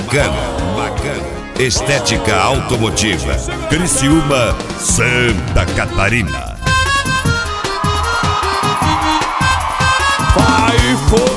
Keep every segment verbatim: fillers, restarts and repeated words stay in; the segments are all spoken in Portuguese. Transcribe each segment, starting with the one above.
Macana, Macana, estética automotiva, Criciúma, Santa Catarina. Vai, pô.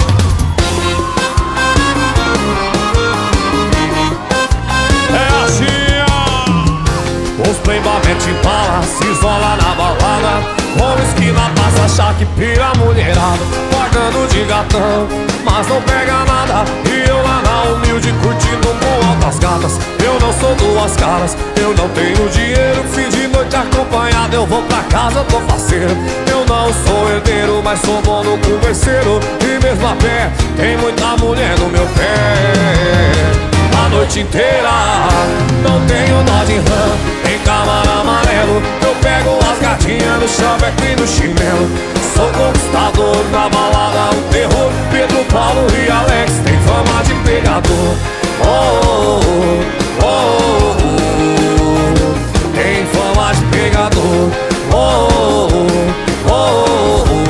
É assim, ó. Os playboy mete bala, se isola na balada. Como esquina passa, achar que pira a mulherada. Pagando de gatão, mas não pega nada. E eu lá na humilde curtindo com altas gatas. Eu não sou duas caras, eu não tenho dinheiro. Fim de noite acompanhado, eu vou pra casa, tô faceiro. Eu não sou herdeiro, mas sou bom no converseiro. E mesmo a pé, tem muita mulher no meu pé. A noite inteira, não tenho nó de rã, tem câmara amarelo. Eu pego as gatinhas no chaveco e no chinelo. Sou conquistador na balada, o terror. Pedro, Paulo e Alex tem fama de pegador. Oh, oh, oh, oh. Tem fama de pegador. Oh, oh, oh, oh.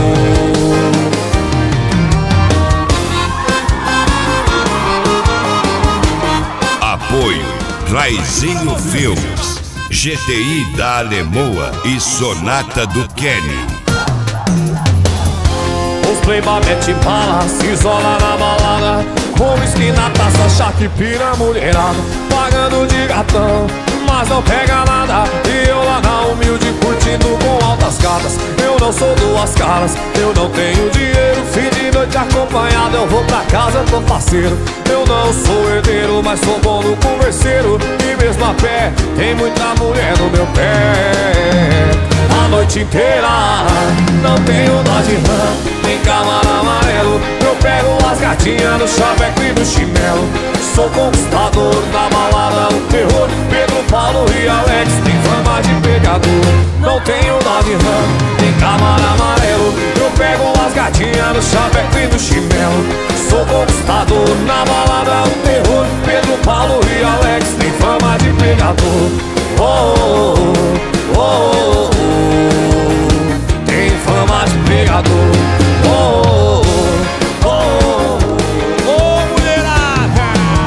Apoio Raizinho Filmes, G T I da Alemoa e Sonata do Kenny. Os playboy mete bala, se isola na balada. Como esquina taça, achar que pira a mulherada. Pagando de gatão, mas não pega nada. E eu lá na humilde curtindo com altas gatas. Eu não sou duas caras, eu não tenho dinheiro. Fim de noite acompanhado, eu vou pra casa, tô faceiro. Eu não sou herdeiro, mas sou bom no converseiro. E mesmo a pé, tem muita mulher no meu pé. A noite inteira, não tenho nó de rã, tem câmara amarelo. Eu pego as gatinhas no chaveco e no chinelo. Sou conquistador na balada, o terror. Pedro, Paulo e Alex tem fama de pegador. Não tenho nó de rã, tem câmara amarelo. Eu pego as gatinhas no chaveco e no chinelo. Sou conquistador na balada, o terror. Pedro, Paulo e Alex tem fama de pegador. Oh, oh, oh, oh. Tem fama de pegador. Oh, oh, oh, oh, mulherada.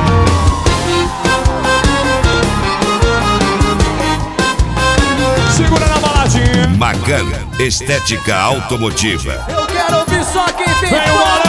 Segura na baladinha. Macana, estética automotiva. Eu quero ouvir só quem tem Vem,